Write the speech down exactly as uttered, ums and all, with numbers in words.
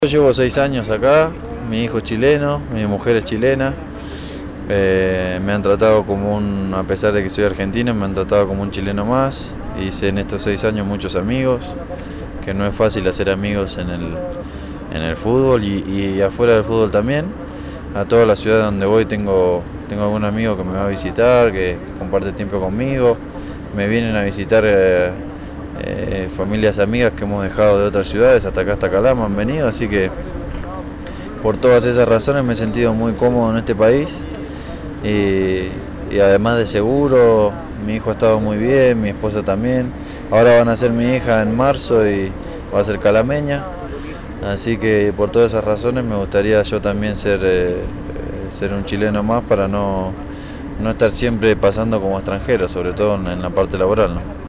Yo llevo seis años acá, mi hijo es chileno, mi mujer es chilena, eh, me han tratado como un, a pesar de que soy argentino, me han tratado como un chileno más. Hice en estos seis años muchos amigos, que no es fácil hacer amigos en el, en el fútbol y, y afuera del fútbol también. A toda la ciudad donde voy tengo, tengo algún amigo que me va a visitar, que, que comparte tiempo conmigo, me vienen a visitar eh, eh, familias amigas que hemos dejado de otras ciudades, hasta acá, hasta Calama han venido, así que por todas esas razones me he sentido muy cómodo en este país y, y además de seguro, mi hijo ha estado muy bien, mi esposa también, ahora van a ser mi hija en marzo y va a ser calameña, así que por todas esas razones me gustaría yo también ser, eh, ser un chileno más para no, no estar siempre pasando como extranjero, sobre todo en, en la parte laboral, ¿no?